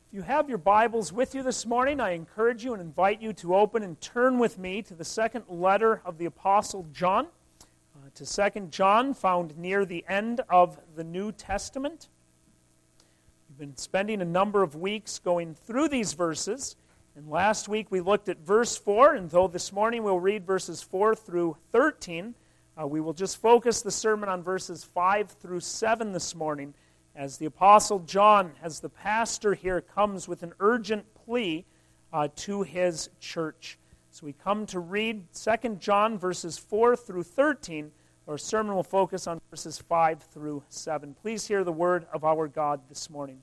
If you have your Bibles with you this morning, I encourage you and invite you to open and turn with me to the second letter of the Apostle John, to 2 John, found near the end of the New Testament. We've been spending a number of weeks going through these verses, and last week we looked at verse 4, and though this morning we'll read verses 4 through 13, we will just focus the sermon on verses 5 through 7 this morning, as the Apostle John, as the pastor here, comes with an urgent plea to his church. So we come to read 2 John verses 4 through 13. Our sermon will focus on verses 5 through 7. Please hear the word of our God this morning.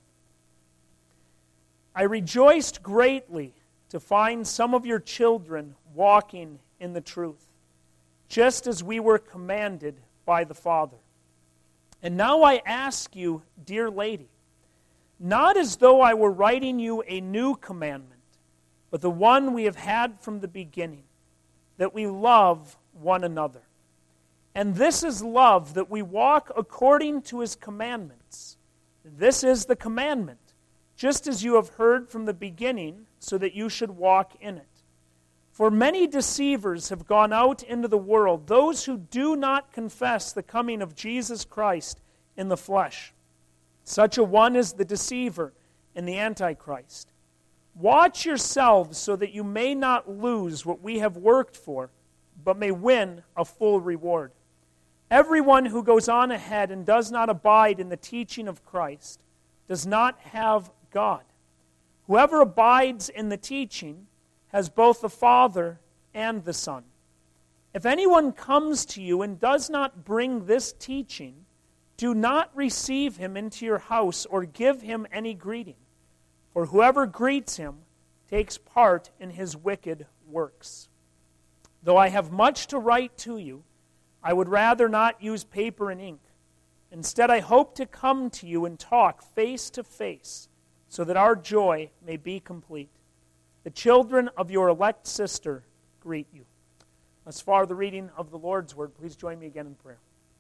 I rejoiced greatly to find some of your children walking in the truth, just as we were commanded by the Father. And now I ask you, dear lady, not as though I were writing you a new commandment, but the one we have had from the beginning, that we love one another. And this is love, that we walk according to His commandments. This is the commandment, just as you have heard from the beginning, so that you should walk in it. For many deceivers have gone out into the world, those who do not confess the coming of Jesus Christ in the flesh. Such a one is the deceiver and the Antichrist. Watch yourselves so that you may not lose what we have worked for, but may win a full reward. Everyone who goes on ahead and does not abide in the teaching of Christ does not have God. Whoever abides in the teaching has both the Father and the Son. If anyone comes to you and does not bring this teaching, do not receive him into your house or give him any greeting, for whoever greets him takes part in his wicked works. Though I have much to write to you, I would rather not use paper and ink. Instead, I hope to come to you and talk face to face, so that our joy may be complete. The children of your elect sister greet you. Thus far, the reading of the Lord's Word. Please join me again in prayer.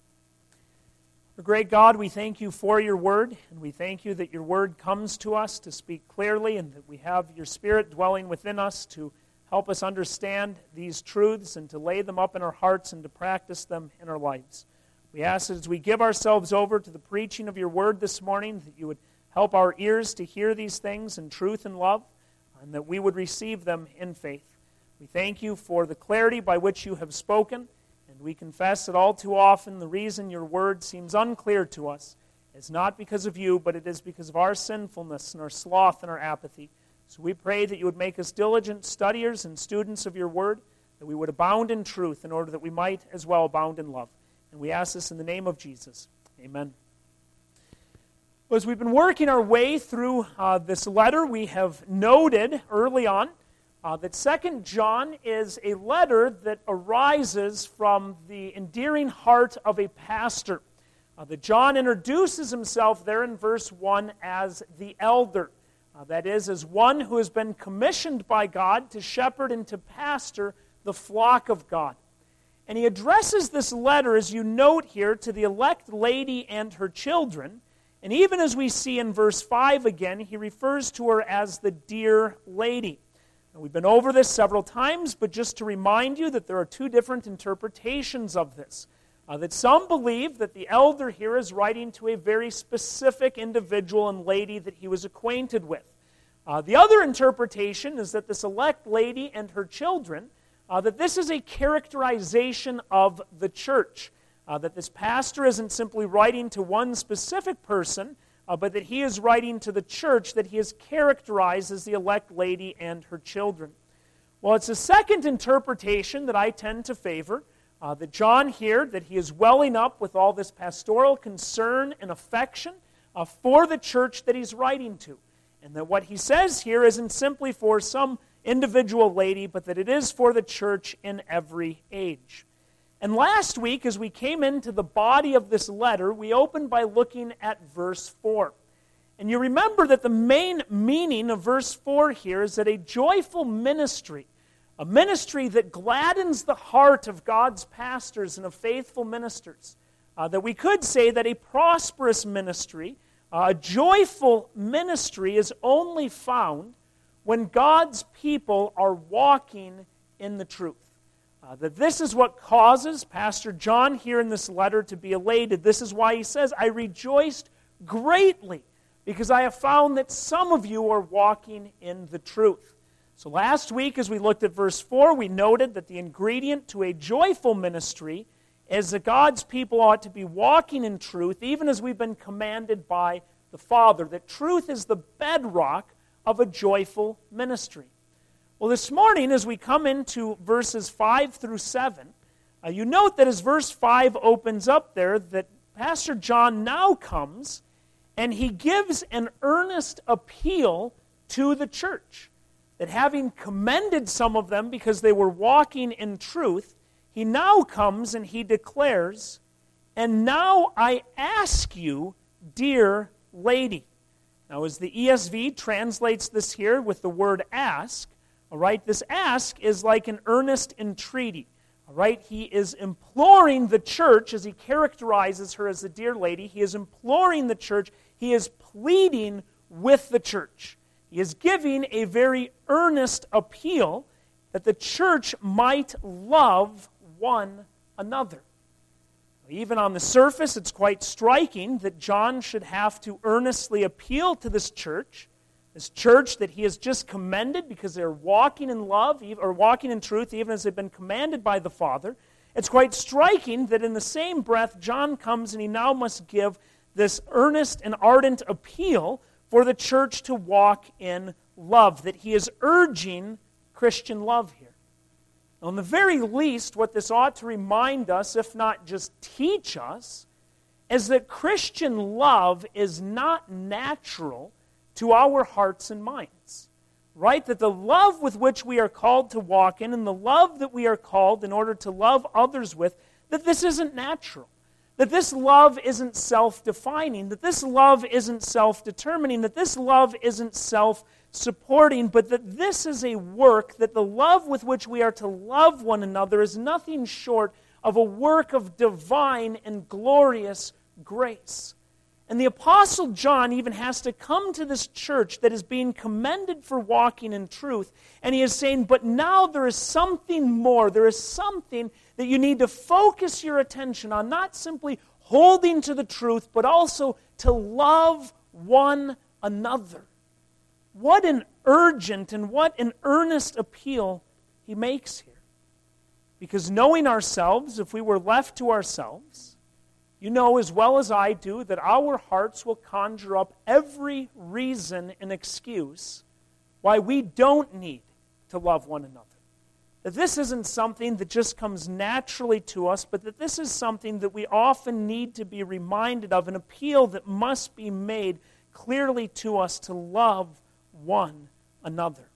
Our great God, we thank you for your Word, and we thank you that your Word comes to us to speak clearly, and that we have your Spirit dwelling within us to help us understand these truths and to lay them up in our hearts and to practice them in our lives. We ask that as we give ourselves over to the preaching of your Word this morning, that you would help our ears to hear these things in truth and love, and that we would receive them in faith. We thank you for the clarity by which you have spoken, and we confess that all too often the reason your word seems unclear to us is not because of you, but it is because of our sinfulness and our sloth and our apathy. So we pray that you would make us diligent studiers and students of your word, that we would abound in truth in order that we might as well abound in love. And we ask this in the name of Jesus. Amen. Well, as we've been working our way through this letter, we have noted early on that 2 John is a letter that arises from the endearing heart of a pastor. That John introduces himself there in verse 1 as the elder. That is, as one who has been commissioned by God to shepherd and to pastor the flock of God. And he addresses this letter, as you note here, to the elect lady and her children. And even as we see in verse 5 again, he refers to her as the dear lady. Now, we've been over this several times, but just to remind you that there are two different interpretations of this. That some believe that the elder here is writing to a very specific individual and lady that he was acquainted with. The other interpretation is that this elect lady and her children, that this is a characterization of the church. That this pastor isn't simply writing to one specific person, but that he is writing to the church that he is characterized as the elect lady and her children. Well, it's a second interpretation that I tend to favor, that John here, that he is welling up with all this pastoral concern and affection for the church that he's writing to. And that what he says here isn't simply for some individual lady, but that it is for the church in every age. And last week, as we came into the body of this letter, we opened by looking at verse 4. And you remember that the main meaning of verse 4 here is that a joyful ministry, a ministry that gladdens the heart of God's pastors and of faithful ministers, that we could say that a prosperous ministry A joyful ministry is only found when God's people are walking in the truth. That this is what causes Pastor John here in this letter to be elated. This is why he says, I rejoiced greatly because I have found that some of you are walking in the truth. So last week as we looked at verse 4, we noted that the ingredient to a joyful ministry is that God's people ought to be walking in truth, even as we've been commanded by the Father. That truth is the bedrock of a joyful ministry. Well, this morning, as we come into verses 5 through 7, you note that as verse 5 opens up there, that Pastor John now comes and he gives an earnest appeal to the church. That having commended some of them because they were walking in truth, he now comes and he declares, and now I ask you, dear lady. Now, as the ESV translates this here with the word ask, all right, this ask is like an earnest entreaty. All right, he is imploring the church, as he characterizes her as the dear lady, he is imploring the church, he is pleading with the church. He is giving a very earnest appeal that the church might love one another. Even on the surface, it's quite striking that John should have to earnestly appeal to this church that he has just commended because they're walking in love or walking in truth, even as they've been commanded by the Father. It's quite striking that in the same breath, John comes and he now must give this earnest and ardent appeal for the church to walk in love, that he is urging Christian love here. Now, in the very least, what this ought to remind us, if not just teach us, is that Christian love is not natural to our hearts and minds. Right? That the love with which we are called to walk in and the love that we are called in order to love others with, that this isn't natural. That this love isn't self-defining, that this love isn't self-determining, that this love isn't self-supporting, but that this is a work, that the love with which we are to love one another is nothing short of a work of divine and glorious grace. And the Apostle John even has to come to this church that is being commended for walking in truth, and he is saying, but now there is something more. There is something that you need to focus your attention on, not simply holding to the truth, but also to love one another. What an urgent and what an earnest appeal he makes here. Because knowing ourselves, if we were left to ourselves, you know as well as I do that our hearts will conjure up every reason and excuse why we don't need to love one another. That this isn't something that just comes naturally to us, but that this is something that we often need to be reminded of, an appeal that must be made clearly to us to love one another.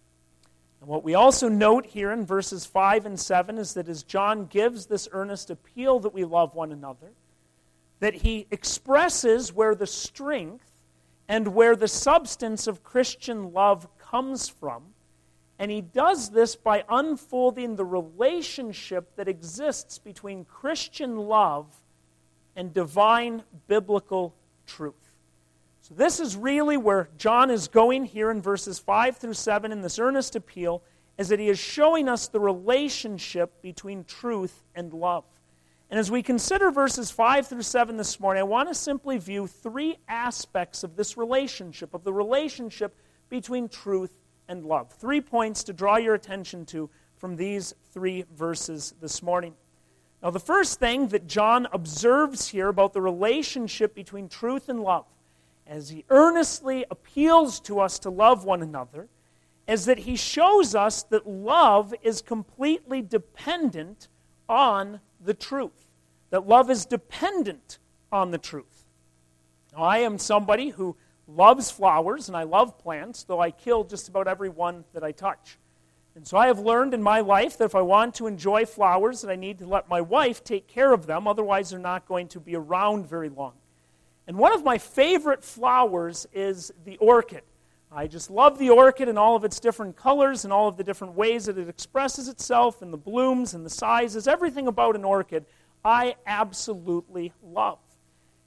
And what we also note here in verses 5 and 7 is that as John gives this earnest appeal that we love one another, that he expresses where the strength and where the substance of Christian love comes from. And he does this by unfolding the relationship that exists between Christian love and divine biblical truth. So this is really where John is going here in verses 5 through 7 in this earnest appeal, is that he is showing us the relationship between truth and love. And as we consider verses 5 through 7 this morning, I want to simply view three aspects of this relationship, of the relationship between truth and love. 3 points to draw your attention to from these 3 verses this morning. Now, the first thing that John observes here about the relationship between truth and love, as he earnestly appeals to us to love one another, is that he shows us that love is completely dependent on the truth. That love is dependent on the truth. Now, I am somebody who loves flowers and I love plants, though I kill just about every one that I touch. And so I have learned in my life that if I want to enjoy flowers, that I need to let my wife take care of them, otherwise they're not going to be around very long. And one of my favorite flowers is the orchid. I just love the orchid and all of its different colors and all of the different ways that it expresses itself and the blooms and the sizes. Everything about an orchid I absolutely love.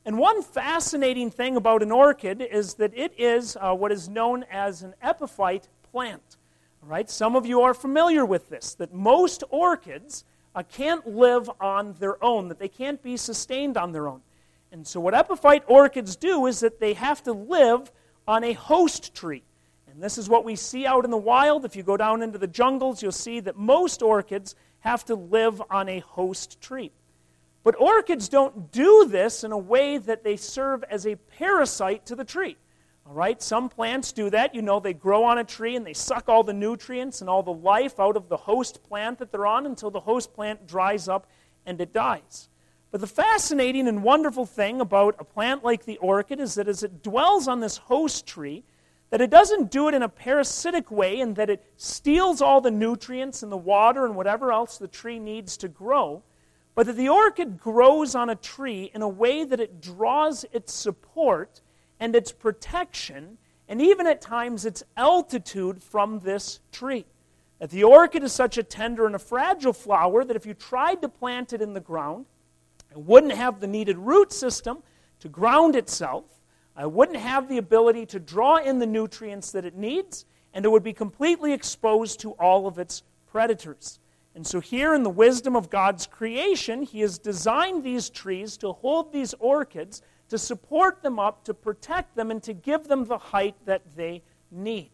And one fascinating thing about an orchid is that it is what is known as an epiphyte plant. All right? Some of you are familiar with this, that most orchids can't live on their own, that they can't be sustained on their own. And so what epiphyte orchids do is that they have to live on a host tree. And this is what we see out in the wild. If you go down into the jungles, you'll see that most orchids have to live on a host tree. But orchids don't do this in a way that they serve as a parasite to the tree. All right, some plants do that. You know, they grow on a tree and they suck all the nutrients and all the life out of the host plant that they're on until the host plant dries up and it dies. But the fascinating and wonderful thing about a plant like the orchid is that as it dwells on this host tree, that it doesn't do it in a parasitic way and that it steals all the nutrients and the water and whatever else the tree needs to grow, but that the orchid grows on a tree in a way that it draws its support and its protection, and even at times its altitude from this tree. That the orchid is such a tender and a fragile flower that if you tried to plant it in the ground, it wouldn't have the needed root system to ground itself, it wouldn't have the ability to draw in the nutrients that it needs, and it would be completely exposed to all of its predators. And so here in the wisdom of God's creation, He has designed these trees to hold these orchids, to support them up, to protect them, and to give them the height that they need.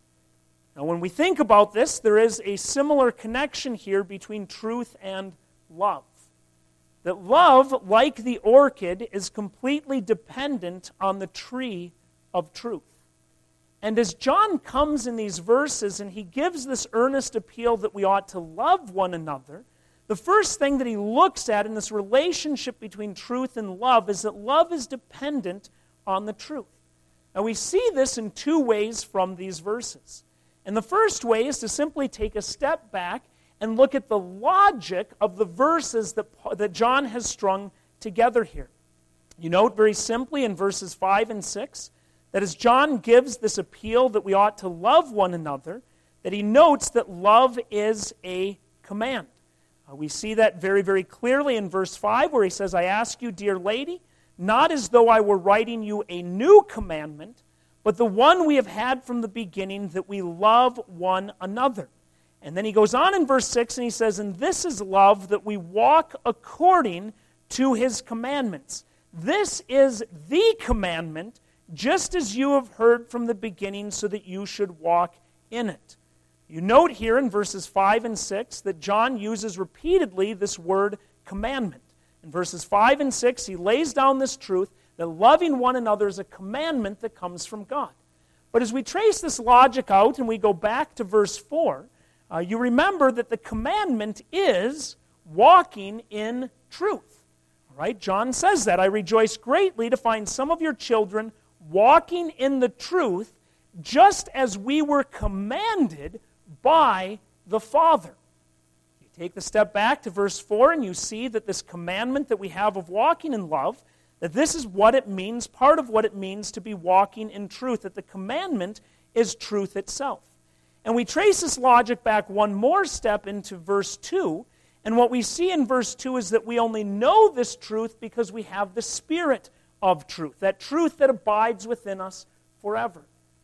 Now when we think about this, there is a similar connection here between truth and love. That love, like the orchid, is completely dependent on the tree of truth. And as John comes in these verses and he gives this earnest appeal that we ought to love one another, the first thing that he looks at in this relationship between truth and love is that love is dependent on the truth. Now we see this in two ways from these verses. And the first way is to simply take a step back and look at the logic of the verses that John has strung together here. You note very simply in verses 5 and 6 that as John gives this appeal that we ought to love one another, that he notes that love is a command. We see that very, very clearly in verse 5 where he says, I ask you, dear lady, not as though I were writing you a new commandment, but the one we have had from the beginning, that we love one another. And then he goes on in verse 6 and he says, and this is love, that we walk according to His commandments. This is the commandment, just as you have heard from the beginning, so that you should walk in it. You note here in verses 5 and 6 that John uses repeatedly this word commandment. In verses 5 and 6, he lays down this truth that loving one another is a commandment that comes from God. But as we trace this logic out and we go back to verse 4, you remember that the commandment is walking in truth. All right? John says that. I rejoice greatly to find some of your children walking in the truth, just as we were commanded by the Father. You take the step back to verse 4 and you see that this commandment that we have of walking in love, that this is what it means, part of what it means to be walking in truth, that the commandment is truth itself. And we trace this logic back one more step into verse 2, and what we see in verse 2 is that we only know this truth because we have the Spirit of truth, that truth that abides within us forever.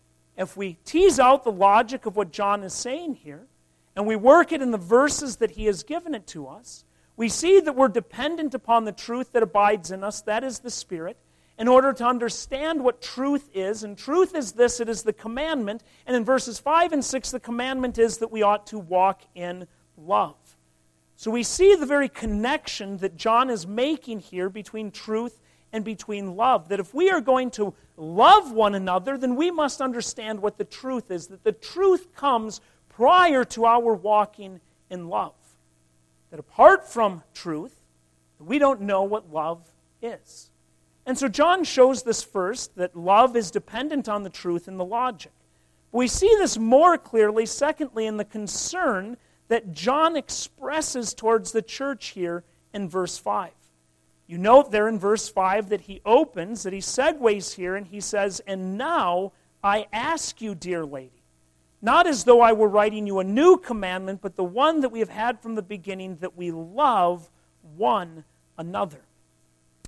If we tease out the logic of what John is saying here, and we work it in the verses that he has given it to us, we see that we're dependent upon the truth that abides in us, that is the Spirit, in order to understand what truth is. And truth is this, it is the commandment. And in verses 5 and 6, the commandment is that we ought to walk in love. So we see the very connection that John is making here between truth and between love. That if we are going to love one another, then we must understand what the truth is. That the truth comes prior to our walking in love. That apart from truth, we don't know what love is. And so John shows this first, that love is dependent on the truth and the logic. We see this more clearly, secondly, in the concern that John expresses towards the church here in verse 5. You note there in verse 5 that he opens, that he segues here, and he says, and now I ask you, dear lady, not as though I were writing you a new commandment, but the one that we have had from the beginning, that we love one another.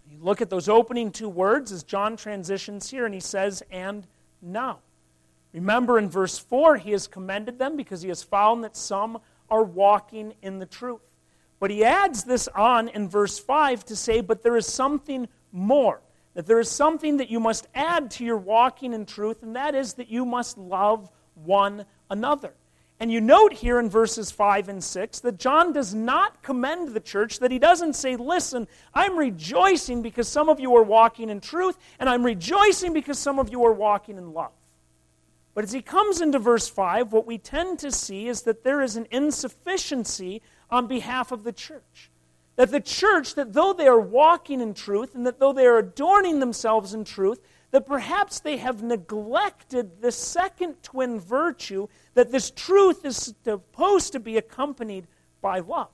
You look at those opening two words as John transitions here, and he says, "and now." Remember in verse 4, he has commended them because he has found that some are walking in the truth. But he adds this on in verse 5 to say, but there is something more. That there is something that you must add to your walking in truth, and that is that you must love one another. And you note here in verses 5 and 6 that John does not commend the church, that he doesn't say, listen, I'm rejoicing because some of you are walking in truth, and I'm rejoicing because some of you are walking in love. But as he comes into verse 5, what we tend to see is that there is an insufficiency on behalf of the church. That the church, that though they are walking in truth, and that though they are adorning themselves in truth, that perhaps they have neglected the second twin virtue, that this truth is supposed to be accompanied by love.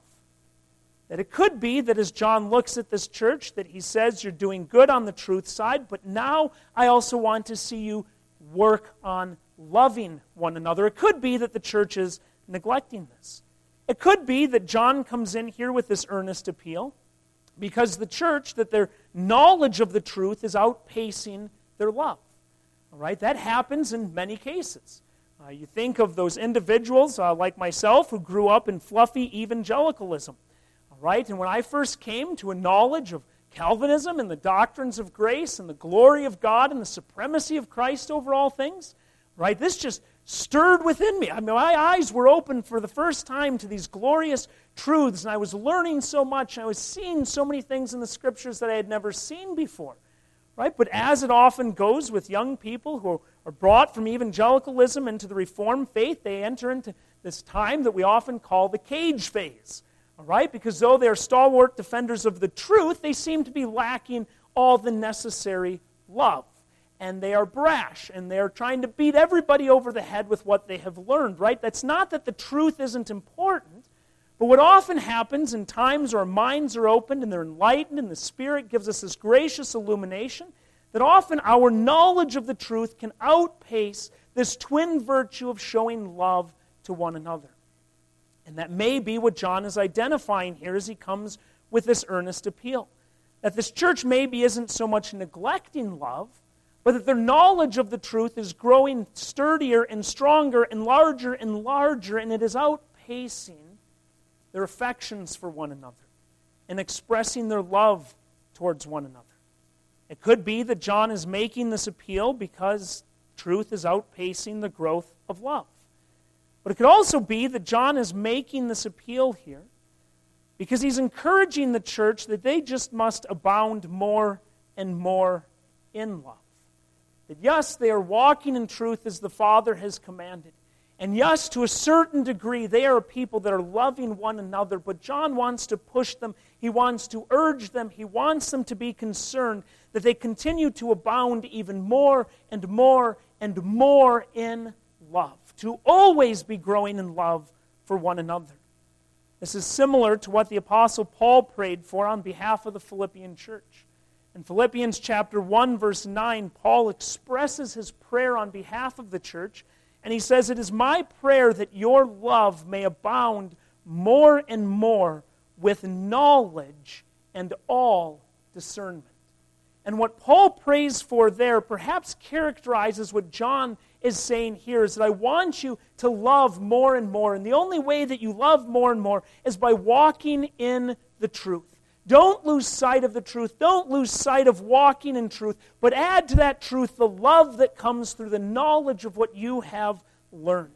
That it could be that as John looks at this church, that he says, you're doing good on the truth side, but now I also want to see you work on loving one another. It could be that the church is neglecting this. It could be that John comes in here with this earnest appeal because the church, that their knowledge of the truth is outpacing their love. All right? That happens in many cases. You think of those individuals like myself who grew up in fluffy evangelicalism. All right? And when I first came to a knowledge of Calvinism and the doctrines of grace and the glory of God and the supremacy of Christ over all things, right? This just stirred within me. I mean, my eyes were open for the first time to these glorious truths, and I was learning so much, and I was seeing so many things in the Scriptures that I had never seen before, right? But as it often goes with young people who are brought from evangelicalism into the Reformed faith, they enter into this time that we often call the cage phase. All right? Because though they are stalwart defenders of the truth, they seem to be lacking all the necessary love. And they are brash, and they are trying to beat everybody over the head with what they have learned, right? That's not that the truth isn't important, but what often happens in times our minds are opened and they're enlightened and the Spirit gives us this gracious illumination, that often our knowledge of the truth can outpace this twin virtue of showing love to one another. And that may be what John is identifying here as he comes with this earnest appeal. That this church maybe isn't so much neglecting love, but that their knowledge of the truth is growing sturdier and stronger and larger, and it is outpacing their affections for one another and expressing their love towards one another. It could be that John is making this appeal because truth is outpacing the growth of love. But it could also be that John is making this appeal here because he's encouraging the church that they just must abound more and more in love. That yes, they are walking in truth as the Father has commanded. And yes, to a certain degree, they are a people that are loving one another. But John wants to push them. He wants to urge them. He wants them to be concerned that they continue to abound even more and more and more in love. To always be growing in love for one another. This is similar to what the Apostle Paul prayed for on behalf of the Philippian church. In Philippians chapter 1, verse 9, Paul expresses his prayer on behalf of the church, and he says, "It is my prayer that your love may abound more and more with knowledge and all discernment." And what Paul prays for there perhaps characterizes what John is saying here, is that I want you to love more and more. And the only way that you love more and more is by walking in the truth. Don't lose sight of the truth. Don't lose sight of walking in truth. But add to that truth the love that comes through the knowledge of what you have learned.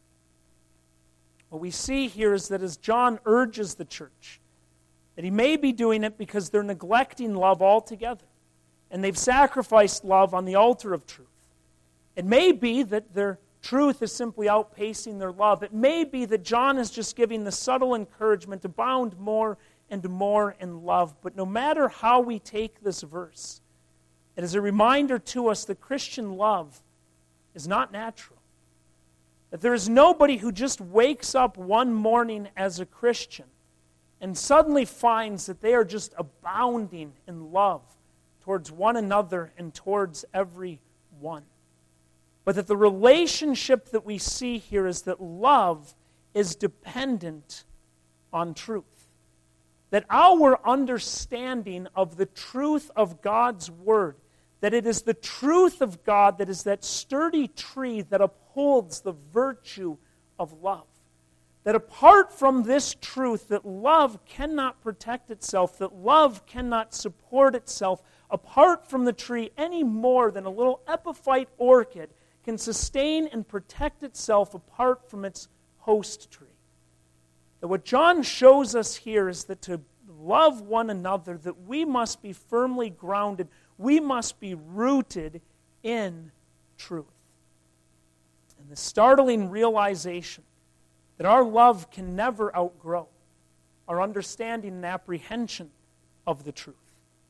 What we see here is that as John urges the church, that he may be doing it because they're neglecting love altogether. And they've sacrificed love on the altar of truth. It may be that their truth is simply outpacing their love. It may be that John is just giving the subtle encouragement to abound more and more in love. But no matter how we take this verse, it is a reminder to us that Christian love is not natural. That there is nobody who just wakes up one morning as a Christian and suddenly finds that they are just abounding in love towards one another and towards everyone. But that the relationship that we see here is that love is dependent on truth. that our understanding of the truth of God's Word, that it is the truth of God that is that sturdy tree that upholds the virtue of love. That apart from this truth, that love cannot protect itself, that love cannot support itself, apart from the tree any more than a little epiphyte orchid can sustain and protect itself apart from its host tree. That what John shows us here is that to love one another, that we must be firmly grounded, we must be rooted in truth. And the startling realization that our love can never outgrow our understanding and apprehension of the truth.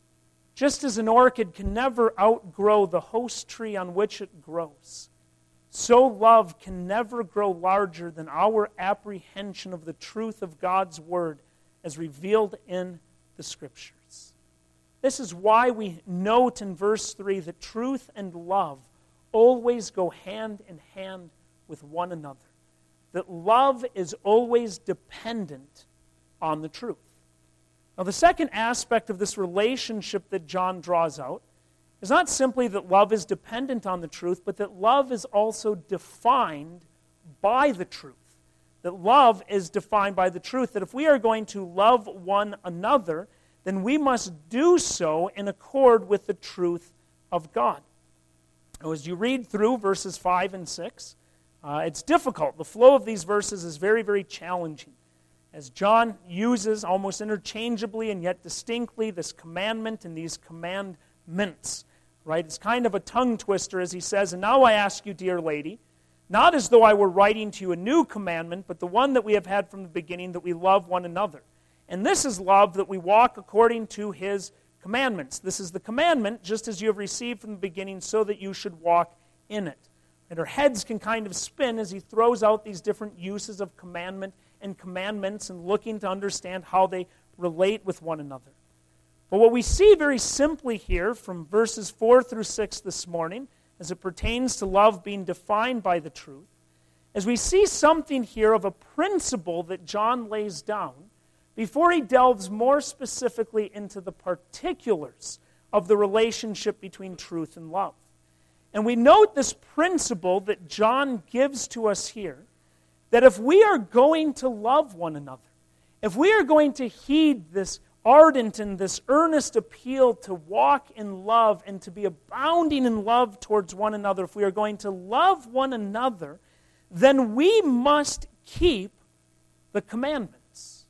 Just as an orchid can never outgrow the host tree on which it grows, so love can never grow larger than our apprehension of the truth of God's Word as revealed in the Scriptures. This is why we note in verse 3 that truth and love always go hand in hand with one another. That love is always dependent on the truth. Now, the second aspect of this relationship that John draws out is not simply that love is dependent on the truth, but that love is also defined by the truth. That love is defined by the truth. That if we are going to love one another, then we must do so in accord with the truth of God. Now, as you read through verses 5 and 6, it's difficult. The flow of these verses is very, very challenging. As John uses almost interchangeably and yet distinctly this commandment and these commandments, right? It's kind of a tongue twister as he says, "And now I ask you, dear lady, not as though I were writing to you a new commandment, but the one that we have had from the beginning, that we love one another. And this is love, that we walk according to his commandments." This is the commandment, just as you have received from the beginning, so that you should walk in it. And our heads can kind of spin as he throws out these different uses of commandment and commandments and looking to understand how they relate with one another. But what we see very simply here from verses 4 through 6 this morning, as it pertains to love being defined by the truth, is we see something here of a principle that John lays down before he delves more specifically into the particulars of the relationship between truth and love. And we note this principle that John gives to us here, that if we are going to love one another, if we are going to heed this ardent and this earnest appeal to walk in love and to be abounding in love towards one another, if we are going to love one another, then we must keep the commandments.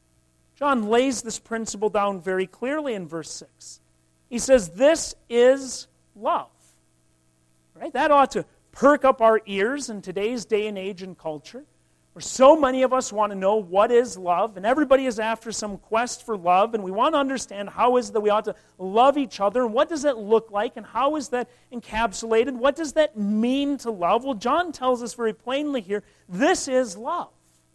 John lays this principle down very clearly in verse 6. He says, this is love. Right? That ought to perk up our ears in today's day and age and culture, where so many of us want to know what is love, and everybody is after some quest for love, and we want to understand how is that we ought to love each other, and what does that look like, and how is that encapsulated? What does that mean to love? Well, John tells us very plainly here, this is love.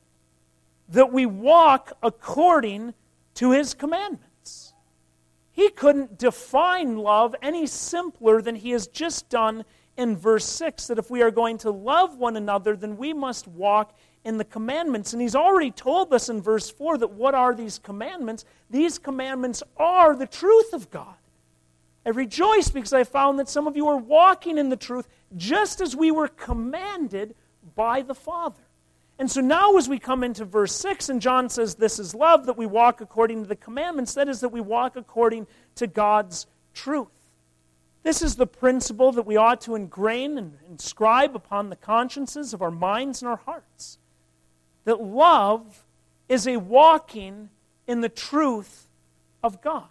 That we walk according to his commandments. He couldn't define love any simpler than he has just done in verse 6, that if we are going to love one another, then we must walk in the commandments. And he's already told us in verse 4 that what are these commandments? These commandments are the truth of God. I rejoice because I found that some of you are walking in the truth just as we were commanded by the Father. And so now as we come into verse 6, and John says this is love, that we walk according to the commandments, that is that we walk according to God's truth. This is the principle that we ought to ingrain and inscribe upon the consciences of our minds and our hearts. That love is a walking in the truth of God.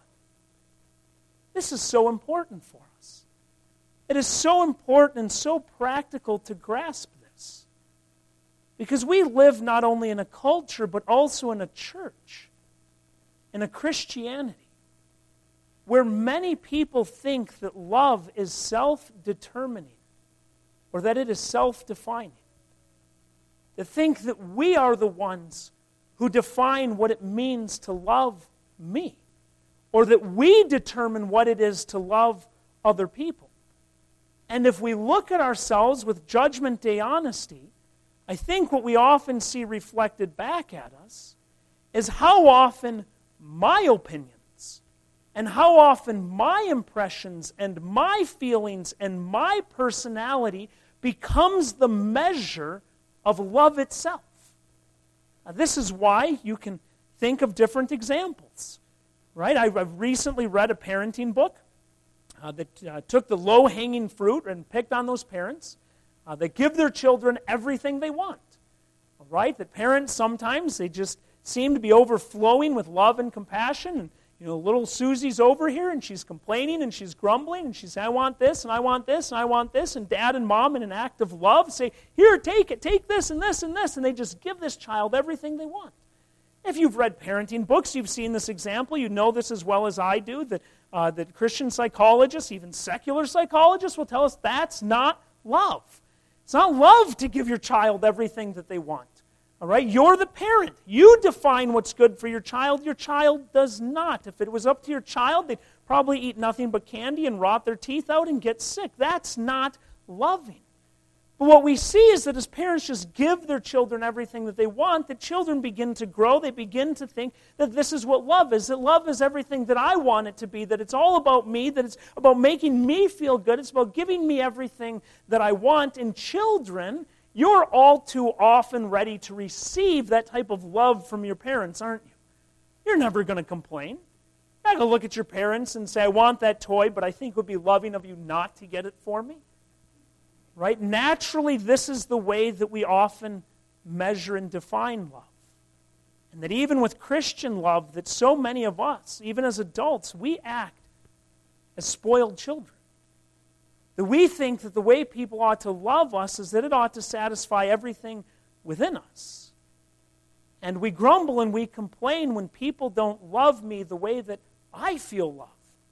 This is so important for us. It is so important and so practical to grasp this. Because we live not only in a culture, but also in a church, in a Christianity, where many people think that love is self-determining or that it is self-defining. They think that we are the ones who define what it means to love me, or that we determine what it is to love other people. And if we look at ourselves with Judgment Day honesty, I think what we often see reflected back at us is how often my opinions and how often my impressions and my feelings and my personality becomes the measure of love itself. Now, this is why you can think of different examples, right? I've recently read a parenting book that took the low-hanging fruit and picked on those parents that give their children everything they want, right? That parents sometimes, they just seem to be overflowing with love and compassion. And, little Susie's over here, and she's complaining, and she's grumbling, and she's saying, I want this, and I want this, and I want this. And dad and mom, in an act of love, say, here, take it, take this, and this, and this. And they just give this child everything they want. If you've read parenting books, you've seen this example. You know this as well as I do, that Christian psychologists, even secular psychologists, will tell us that's not love. It's not love to give your child everything that they want. All right? You're the parent. You define what's good for your child. Your child does not. If it was up to your child, they'd probably eat nothing but candy and rot their teeth out and get sick. That's not loving. But what we see is that as parents just give their children everything that they want, the children begin to grow. They begin to think that this is what love is, that love is everything that I want it to be, that it's all about me, that it's about making me feel good, it's about giving me everything that I want. And children, you're all too often ready to receive that type of love from your parents, aren't you? You're never going to complain. You're not going to look at your parents and say, I want that toy, but I think it would be loving of you not to get it for me. Right? Naturally, this is the way that we often measure and define love. And that even with Christian love, that so many of us, even as adults, we act as spoiled children. That we think that the way people ought to love us is that it ought to satisfy everything within us. And we grumble and we complain when people don't love me the way that I feel loved.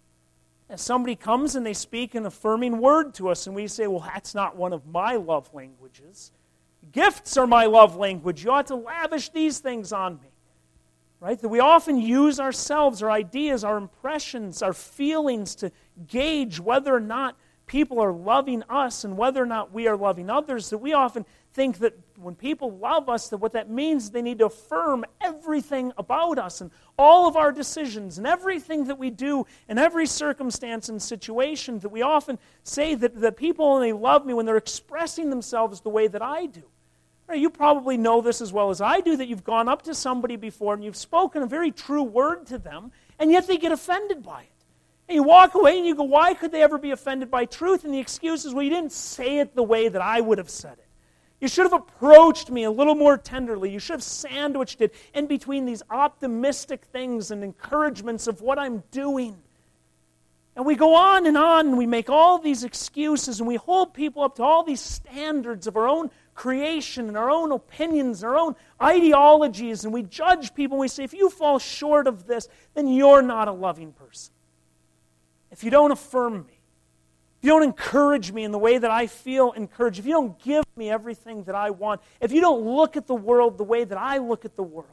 As somebody comes and they speak an affirming word to us and we say, well, that's not one of my love languages. Gifts are my love language. You ought to lavish these things on me. Right? That we often use ourselves, our ideas, our impressions, our feelings to gauge whether or not people are loving us and whether or not we are loving others. That we often think that when people love us, that what that means is they need to affirm everything about us and all of our decisions and everything that we do in every circumstance and situation. That we often say that people only love me when they're expressing themselves the way that I do. Right, you probably know this as well as I do, that you've gone up to somebody before and you've spoken a very true word to them, and yet they get offended by it. And you walk away and you go, why could they ever be offended by truth? And the excuse is, well, you didn't say it the way that I would have said it. You should have approached me a little more tenderly. You should have sandwiched it in between these optimistic things and encouragements of what I'm doing. And we go on, and we make all these excuses, and we hold people up to all these standards of our own creation and our own opinions and our own ideologies, and we judge people, and we say, if you fall short of this, then you're not a loving person. If you don't affirm me, if you don't encourage me in the way that I feel encouraged, if you don't give me everything that I want, if you don't look at the world the way that I look at the world,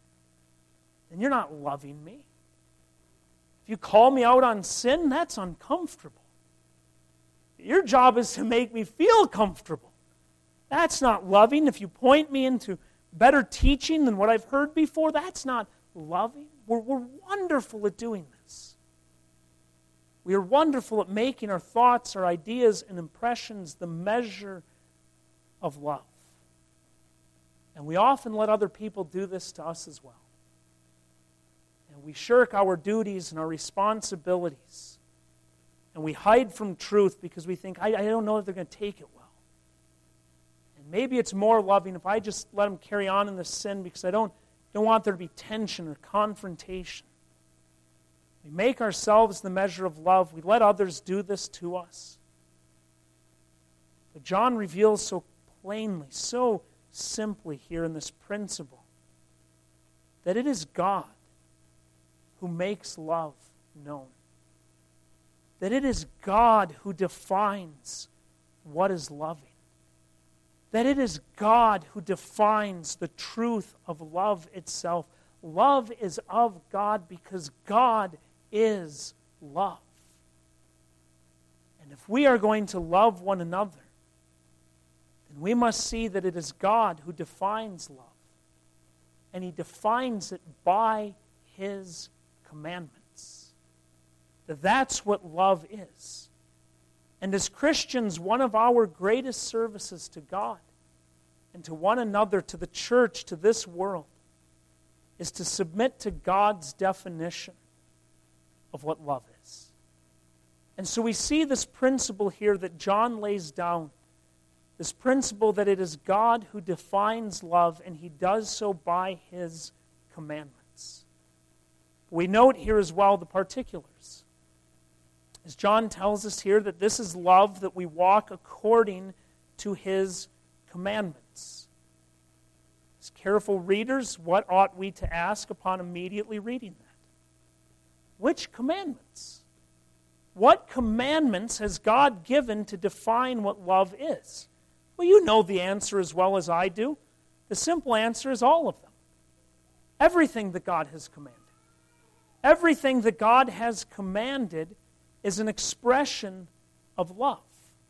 then you're not loving me. If you call me out on sin, that's uncomfortable. Your job is to make me feel comfortable. That's not loving. If you point me into better teaching than what I've heard before, that's not loving. We're wonderful at doing this. We are wonderful at making our thoughts, our ideas, and impressions the measure of love. And we often let other people do this to us as well. And we shirk our duties and our responsibilities. And we hide from truth because we think, I don't know if they're going to take it well. And maybe it's more loving if I just let them carry on in the sin because I don't want there to be tension or confrontation. We make ourselves the measure of love. We let others do this to us. But John reveals so plainly, so simply here in this principle, that it is God who makes love known. That it is God who defines what is loving. That it is God who defines the truth of love itself. Love is of God because God is love. And if we are going to love one another, then we must see that it is God who defines love. And He defines it by His commandments. That's what love is. And as Christians, one of our greatest services to God and to one another, to the church, to this world, is to submit to God's definition of what love is. And so we see this principle here that John lays down, this principle that it is God who defines love, and he does so by his commandments. We note here as well the particulars. As John tells us here that this is love, that we walk according to his commandments. As careful readers, what ought we to ask upon immediately reading that? Which commandments? What commandments has God given to define what love is? Well, you know the answer as well as I do. The simple answer is all of them. Everything that God has commanded. Everything that God has commanded is an expression of love.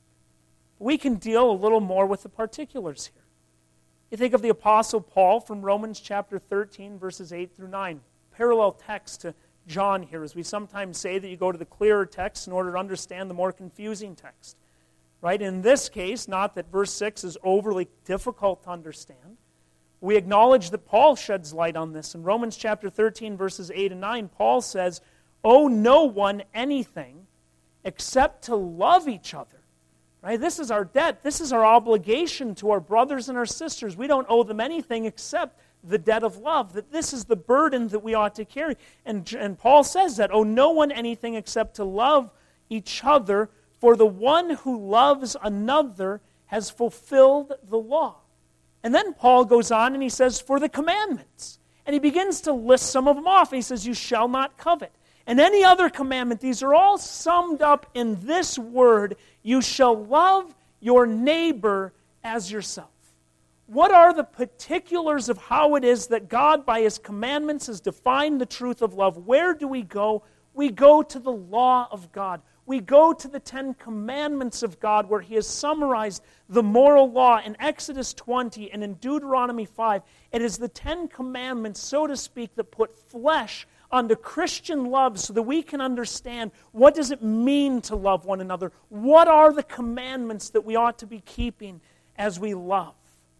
We can deal a little more with the particulars here. You think of the Apostle Paul from Romans chapter 13, verses 8 through 9. Parallel text to John here, as we sometimes say that you go to the clearer text in order to understand the more confusing text. Right? In this case, not that verse 6 is overly difficult to understand. We acknowledge that Paul sheds light on this. In Romans chapter 13, verses 8 and 9, Paul says, "Owe no one anything except to love each other." Right? This is our debt. This is our obligation to our brothers and our sisters. We don't owe them anything except the debt of love, that this is the burden that we ought to carry. And Paul says that, owe no one anything except to love each other, for the one who loves another has fulfilled the law. And then Paul goes on and he says, for the commandments. And he begins to list some of them off. He says, you shall not covet. And any other commandment, these are all summed up in this word, you shall love your neighbor as yourself. What are the particulars of how it is that God, by his commandments, has defined the truth of love? Where do we go? We go to the law of God. We go to the 10 Commandments of God, where he has summarized the moral law in Exodus 20 and in Deuteronomy 5. It is the 10 Commandments, so to speak, that put flesh onto Christian love so that we can understand what does it mean to love one another. What are the commandments that we ought to be keeping as we love?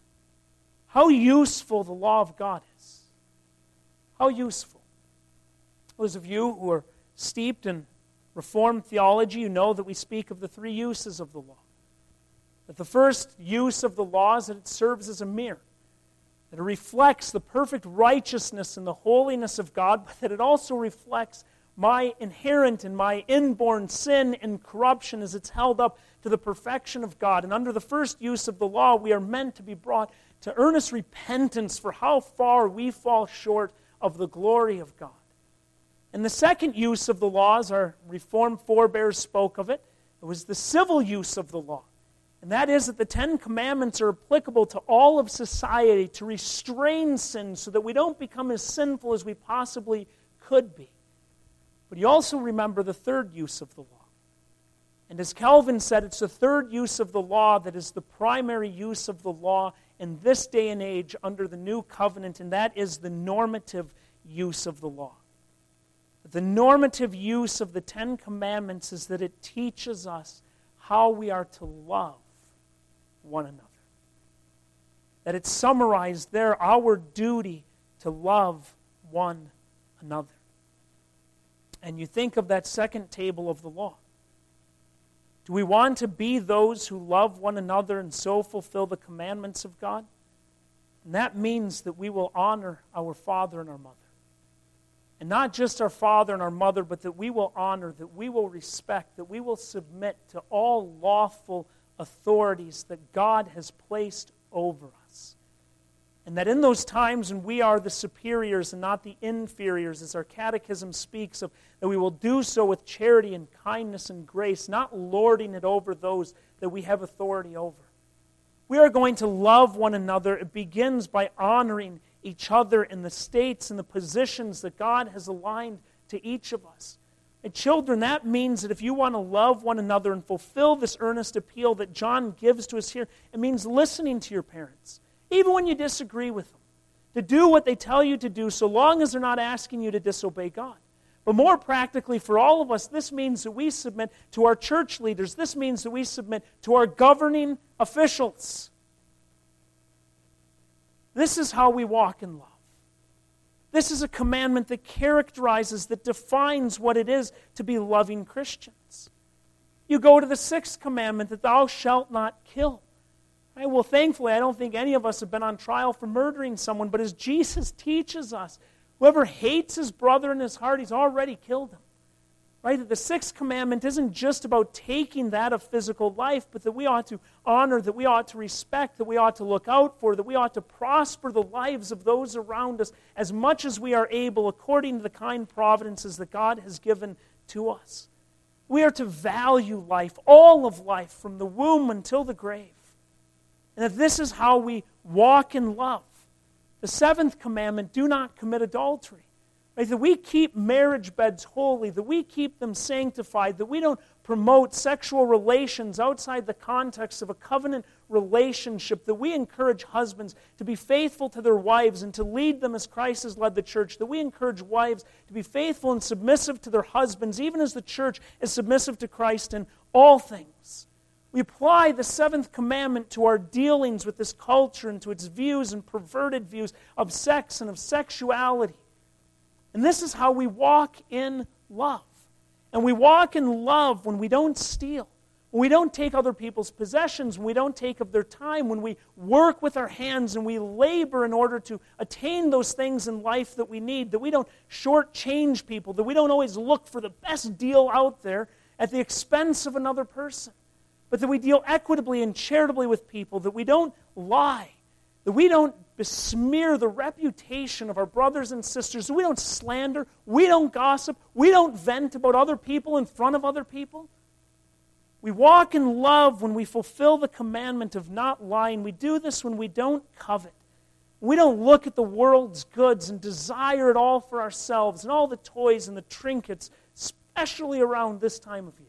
How useful the law of God is. How useful. Those of you who are steeped in Reformed theology, you know that we speak of the 3 uses of the law. That the first use of the law is that it serves as a mirror. That it reflects the perfect righteousness and the holiness of God, but that it also reflects my inherent and my inborn sin and corruption as it's held up to the perfection of God. And under the first use of the law, we are meant to be brought to earnest repentance for how far we fall short of the glory of God. And the second use of the law, as our Reformed forebears spoke of it, it was the civil use of the law. And that is that the 10 Commandments are applicable to all of society to restrain sin so that we don't become as sinful as we possibly could be. But you also remember the third use of the law. And as Calvin said, it's the third use of the law that is the primary use of the law in this day and age under the new covenant, and that is the normative use of the law. The normative use of the 10 Commandments is that it teaches us how we are to love one another. That it's summarized there, our duty to love one another. And you think of that second table of the law. Do we want to be those who love one another and so fulfill the commandments of God? And that means that we will honor our father and our mother. And not just our father and our mother, but that we will honor, that we will respect, that we will submit to all lawful authorities that God has placed over us. And that in those times when we are the superiors and not the inferiors, as our catechism speaks of, that we will do so with charity and kindness and grace, not lording it over those that we have authority over. We are going to love one another. It begins by honoring each other in the states and the positions that God has aligned to each of us. And children, that means that if you want to love one another and fulfill this earnest appeal that John gives to us here, it means listening to your parents, even when you disagree with them, to do what they tell you to do so long as they're not asking you to disobey God. But more practically for all of us, this means that we submit to our church leaders. This means that we submit to our governing officials. This is how we walk in love. This is a commandment that characterizes, that defines what it is to be loving Christians. You go to the 6th commandment, that thou shalt not kill. Right? Well, thankfully, I don't think any of us have been on trial for murdering someone, but as Jesus teaches us, whoever hates his brother in his heart, he's already killed him. Right? That the 6th commandment isn't just about taking that of physical life, but that we ought to honor, that we ought to respect, that we ought to look out for, that we ought to prosper the lives of those around us as much as we are able, according to the kind providences that God has given to us. We are to value life, all of life, from the womb until the grave. And that this is how we walk in love. The 7th commandment, do not commit adultery. Right? That we keep marriage beds holy, that we keep them sanctified, that we don't promote sexual relations outside the context of a covenant relationship, that we encourage husbands to be faithful to their wives and to lead them as Christ has led the church, that we encourage wives to be faithful and submissive to their husbands, even as the church is submissive to Christ in all things. We apply the 7th commandment to our dealings with this culture and to its views and perverted views of sex and of sexuality. And this is how we walk in love. And we walk in love when we don't steal, when we don't take other people's possessions, when we don't take of their time, when we work with our hands and we labor in order to attain those things in life that we need, that we don't shortchange people, that we don't always look for the best deal out there at the expense of another person, but that we deal equitably and charitably with people, that we don't lie, that we don't besmear the reputation of our brothers and sisters, that we don't slander, we don't gossip, we don't vent about other people in front of other people. We walk in love when we fulfill the commandment of not lying. We do this when we don't covet. We don't look at the world's goods and desire it all for ourselves and all the toys and the trinkets, especially around this time of year.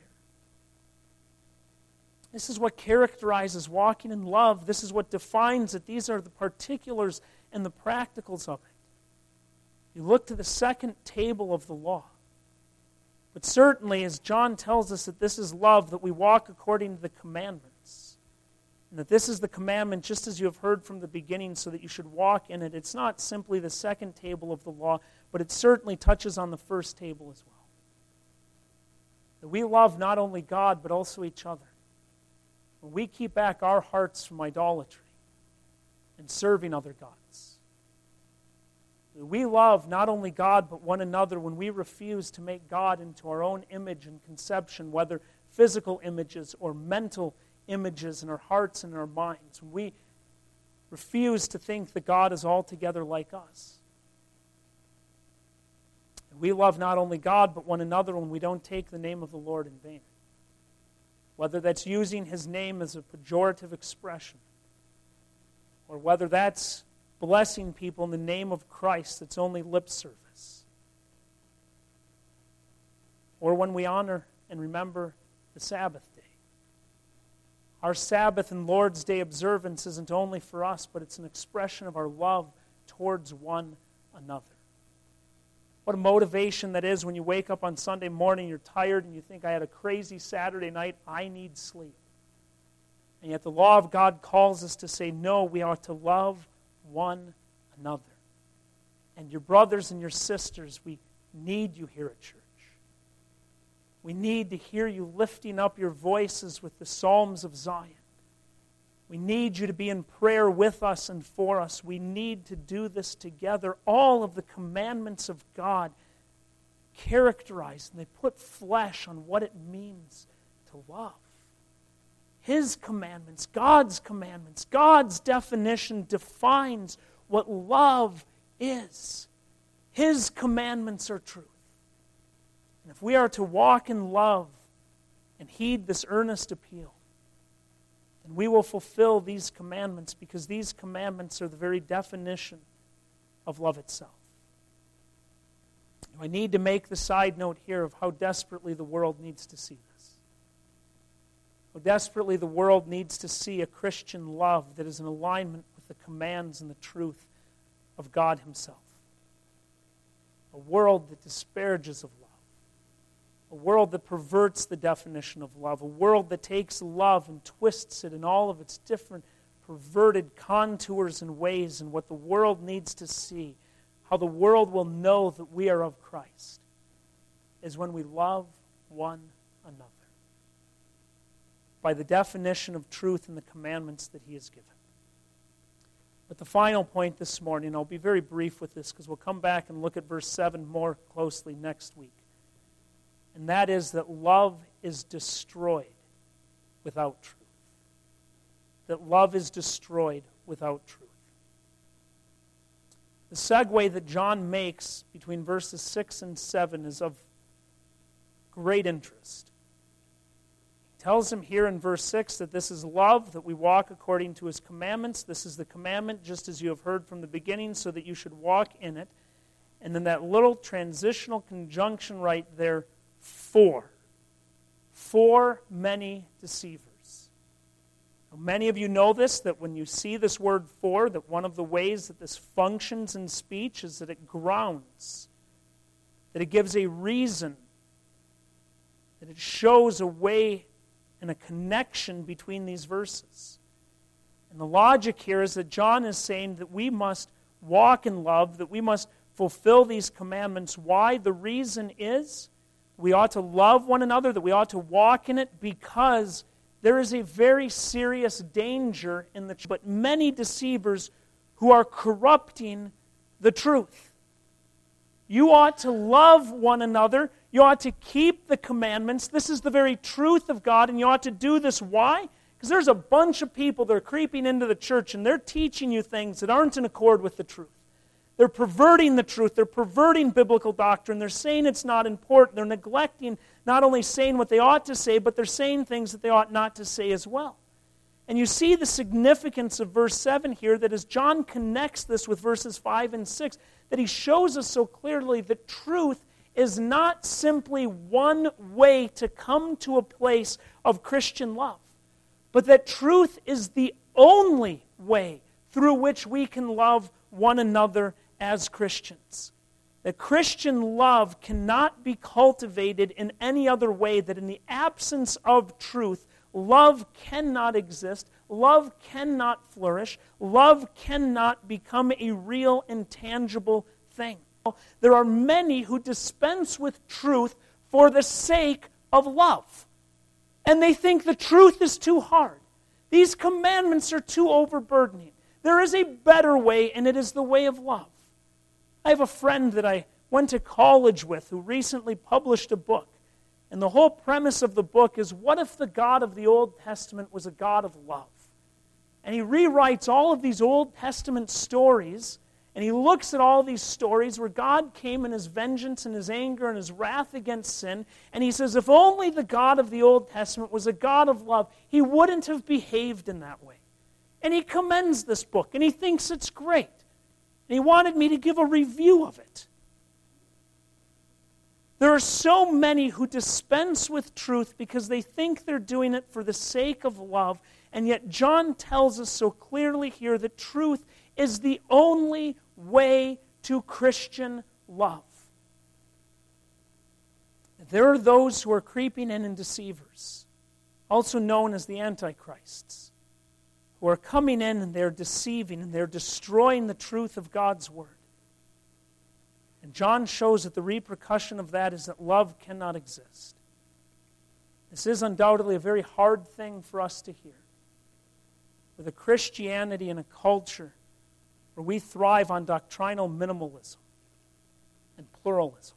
This is what characterizes walking in love. This is what defines it. These are the particulars and the practicals of it. You look to the 2nd table of the law. But certainly, as John tells us that this is love, that we walk according to the commandments. And that this is the commandment, just as you have heard from the beginning, so that you should walk in it. It's not simply the 2nd table of the law, but it certainly touches on the 1st table as well. That we love not only God, but also each other. When we keep back our hearts from idolatry and serving other gods. We love not only God but one another when we refuse to make God into our own image and conception, whether physical images or mental images in our hearts and in our minds. When we refuse to think that God is altogether like us. We love not only God but one another when we don't take the name of the Lord in vain. Whether that's using his name as a pejorative expression, or whether that's blessing people in the name of Christ that's only lip service. Or when we honor and remember the Sabbath day. Our Sabbath and Lord's Day observance isn't only for us, but it's an expression of our love towards one another. What a motivation that is when you wake up on Sunday morning, you're tired, and you think, I had a crazy Saturday night, I need sleep. And yet the law of God calls us to say, no, we are to love one another. And your brothers and your sisters, we need you here at church. We need to hear you lifting up your voices with the Psalms of Zion. We need you to be in prayer with us and for us. We need to do this together. All of the commandments of God characterize and they put flesh on what it means to love. His commandments, God's definition defines what love is. His commandments are truth. And if we are to walk in love and heed this earnest appeal, and we will fulfill these commandments because these commandments are the very definition of love itself. I need to make the side note here of how desperately the world needs to see this. How desperately the world needs to see a Christian love that is in alignment with the commands and the truth of God himself. a world that disparages of love, a world that perverts the definition of love, a world that takes love and twists it in all of its different perverted contours and ways, and what the world needs to see, how the world will know that we are of Christ, is when we love one another by the definition of truth and the commandments that He has given. But the final point this morning, I'll be very brief with this because we'll come back and look at verse 7 more closely next week. And that is that love is destroyed without truth. That love is destroyed without truth. The segue that John makes between verses 6 and 7 is of great interest. He tells him here in verse 6 that this is love, that we walk according to His commandments. This is the commandment, just as you have heard from the beginning, so that you should walk in it. And then that little transitional conjunction right there, for many deceivers. Now, many of you know this, that when you see this word for, that one of the ways that this functions in speech is that it grounds, that it gives a reason, that it shows a way and a connection between these verses. And the logic here is that John is saying that we must walk in love, that we must fulfill these commandments. Why? The reason is we ought to love one another, that we ought to walk in it, because there is a very serious danger in the church, but many deceivers who are corrupting the truth. You ought to love one another. You ought to keep the commandments. This is the very truth of God, and you ought to do this. Why? Because there's a bunch of people that are creeping into the church, and they're teaching you things that aren't in accord with the truth. They're perverting the truth. They're perverting biblical doctrine. They're saying it's not important. They're neglecting not only saying what they ought to say, but they're saying things that they ought not to say as well. And you see the significance of verse 7 here, that as John connects this with verses 5 and 6, that he shows us so clearly that truth is not simply one way to come to a place of Christian love, but that truth is the only way through which we can love one another as Christians. That Christian love cannot be cultivated in any other way, that in the absence of truth, love cannot exist, love cannot flourish, love cannot become a real and tangible thing. There are many who dispense with truth for the sake of love. And they think the truth is too hard. These commandments are too overburdening. There is a better way, and it is the way of love. I have a friend that I went to college with who recently published a book. And the whole premise of the book is, what if the God of the Old Testament was a God of love? And he rewrites all of these Old Testament stories, and he looks at all these stories where God came in His vengeance and His anger and His wrath against sin, and he says, if only the God of the Old Testament was a God of love, He wouldn't have behaved in that way. And he commends this book, and he thinks it's great. And he wanted me to give a review of it. There are so many who dispense with truth because they think they're doing it for the sake of love, and yet John tells us so clearly here that truth is the only way to Christian love. There are those who are creeping in and deceivers, also known as the Antichrists, who are coming in and they're deceiving and they're destroying the truth of God's Word. And John shows that the repercussion of that is that love cannot exist. This is undoubtedly a very hard thing for us to hear. With a Christianity and a culture where we thrive on doctrinal minimalism and pluralism.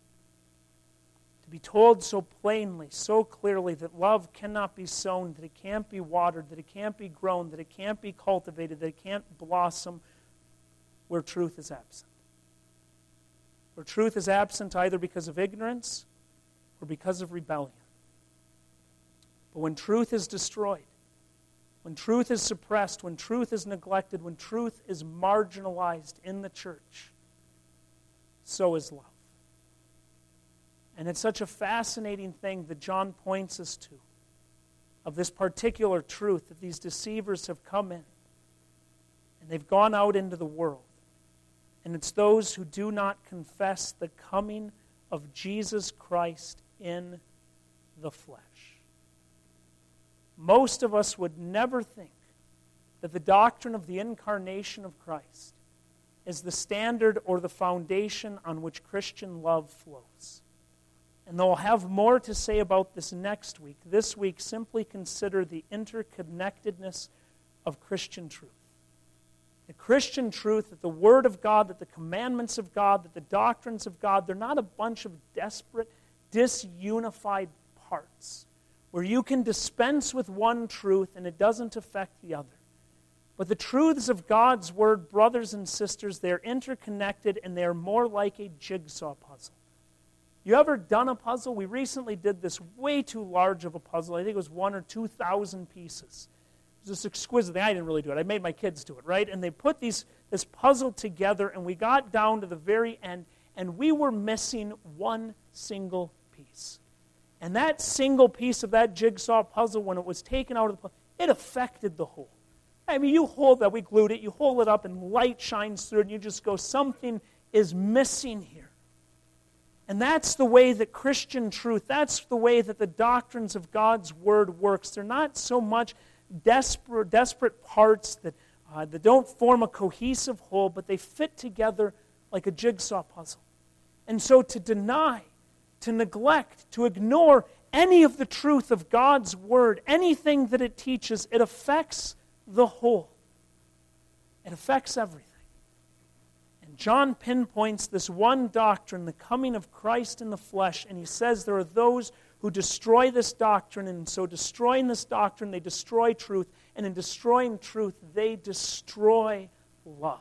To be told so plainly, so clearly, that love cannot be sown, that it can't be watered, that it can't be grown, that it can't be cultivated, that it can't blossom where truth is absent. Where truth is absent either because of ignorance or because of rebellion. But when truth is destroyed, when truth is suppressed, when truth is neglected, when truth is marginalized in the church, so is love. And it's such a fascinating thing that John points us to, of this particular truth, that these deceivers have come in, and they've gone out into the world, and it's those who do not confess the coming of Jesus Christ in the flesh. Most of us would never think that the doctrine of the incarnation of Christ is the standard or the foundation on which Christian love flows. And though I'll have more to say about this next week, this week simply consider the interconnectedness of Christian truth. The Christian truth, that the Word of God, that the commandments of God, that the doctrines of God, they're not a bunch of desperate, disunified parts where you can dispense with one truth and it doesn't affect the other. But the truths of God's Word, brothers and sisters, they're interconnected and they're more like a jigsaw puzzle. You ever done a puzzle? We recently did this way too large of a puzzle. I think it was 1,000 or 2,000 pieces. It was this exquisite thing. I didn't really do it. I made my kids do it, right? And they put this puzzle together, and we got down to the very end, and we were missing one single piece. And that single piece of that jigsaw puzzle, when it was taken out of the puzzle, it affected the whole. I mean, you hold that, we glued it, you hold it up, and light shines through it, and you just go, something is missing here. And that's the way that Christian truth, that's the way that the doctrines of God's Word works. They're not so much desperate parts that don't form a cohesive whole, but they fit together like a jigsaw puzzle. And so to deny, to neglect, to ignore any of the truth of God's Word, anything that it teaches, it affects the whole. It affects everything. John pinpoints this one doctrine, the coming of Christ in the flesh, and he says there are those who destroy this doctrine, and so destroying this doctrine, they destroy truth, and in destroying truth, they destroy love.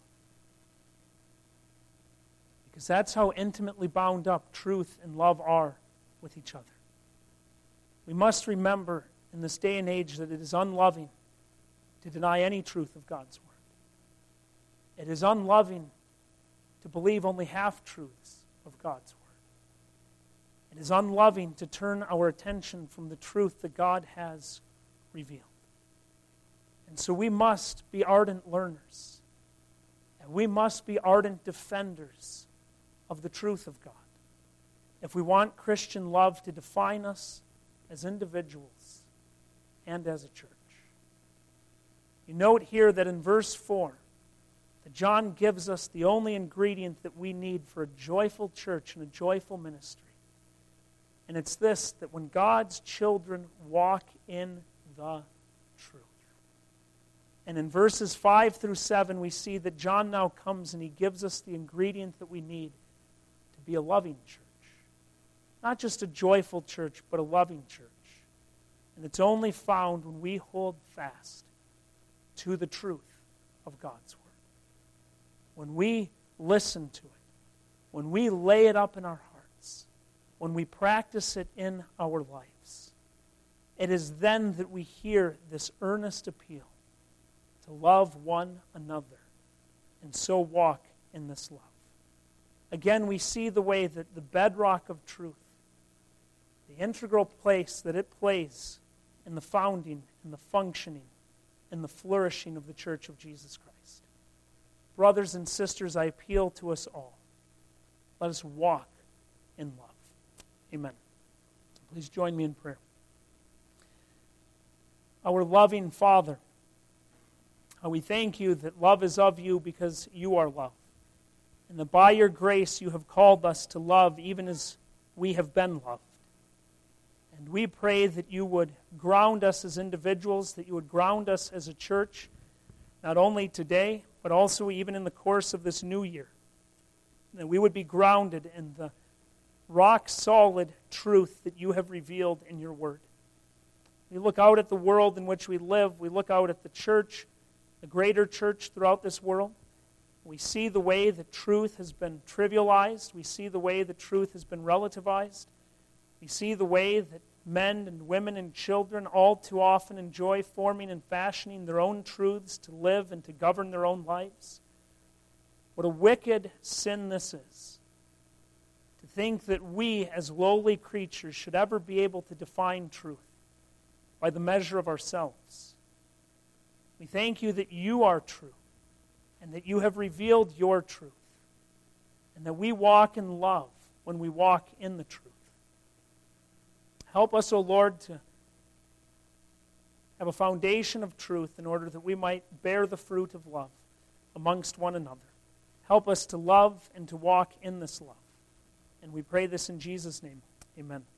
Because that's how intimately bound up truth and love are with each other. We must remember in this day and age that it is unloving to deny any truth of God's Word. It is unloving to believe only half-truths of God's Word. It is unloving to turn our attention from the truth that God has revealed. And so we must be ardent learners. And we must be ardent defenders of the truth of God. If we want Christian love to define us as individuals and as a church. You note here that in verse 4, that John gives us the only ingredient that we need for a joyful church and a joyful ministry. And it's this, that when God's children walk in the truth. And in verses 5 through 7, we see that John now comes and he gives us the ingredient that we need to be a loving church. Not just a joyful church, but a loving church. And it's only found when we hold fast to the truth of God's Word. When we listen to it, when we lay it up in our hearts, when we practice it in our lives, it is then that we hear this earnest appeal to love one another and so walk in this love. Again, we see the way that the bedrock of truth, the integral place that it plays in the founding and the functioning and the flourishing of the Church of Jesus Christ. Brothers and sisters, I appeal to us all. Let us walk in love. Amen. Please join me in prayer. Our loving Father, we thank you that love is of you because you are love. And that by your grace you have called us to love even as we have been loved. And we pray that you would ground us as individuals, that you would ground us as a church, not only today, but also even in the course of this new year. That we would be grounded in the rock-solid truth that you have revealed in your Word. We look out at the world in which we live. We look out at the church, the greater church throughout this world. We see the way that truth has been trivialized. We see the way that truth has been relativized. We see the way that men and women and children all too often enjoy forming and fashioning their own truths to live and to govern their own lives. What a wicked sin this is. To think that we as lowly creatures should ever be able to define truth by the measure of ourselves. We thank you that you are true and that you have revealed your truth, and that we walk in love when we walk in the truth. Help us, O Lord, to have a foundation of truth in order that we might bear the fruit of love amongst one another. Help us to love and to walk in this love. And we pray this in Jesus' name. Amen.